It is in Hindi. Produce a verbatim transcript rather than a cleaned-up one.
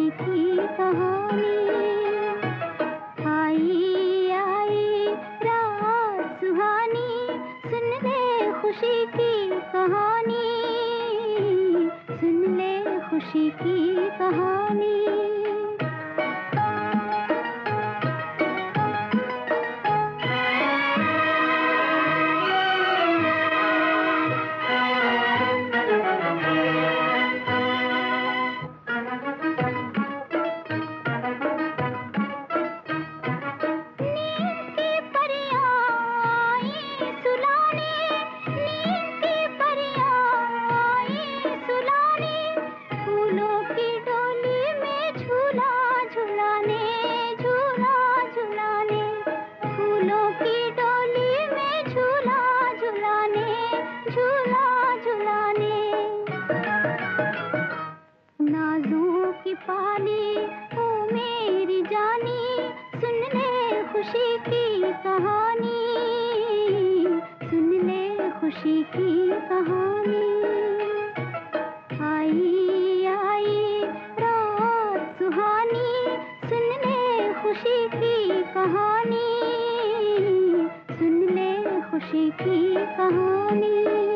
खुशी की कहानी। आई आई रात सुहानी, सुन ले खुशी की कहानी, सुन ले खुशी की कहानी। पाली ओ मेरी जानी, सुन ले खुशी की कहानी, सुन ले खुशी की कहानी। आई आई रात सुहानी, सुन ले खुशी की कहानी, सुन ले खुशी की कहानी।